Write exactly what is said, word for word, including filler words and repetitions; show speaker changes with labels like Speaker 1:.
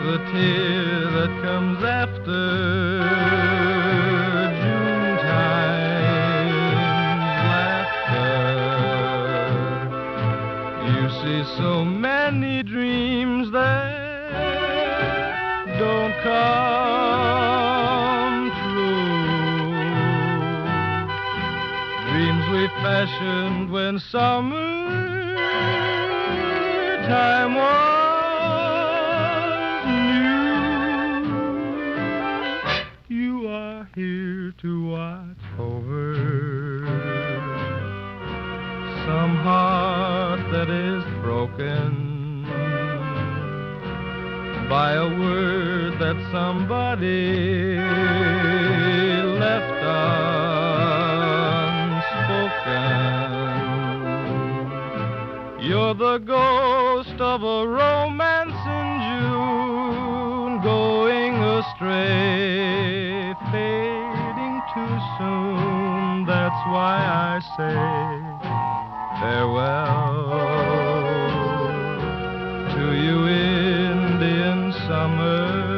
Speaker 1: the tear that comes after Junetime's laughter. You see so many dreams that don't come true, dreams we fashioned when summertime was new. You are here to watch over some heart that is broken by a word that somebody left unspoken. You're the ghost of a romance in June, going astray, fading too soon. That's why I say farewell to you, Indian summer.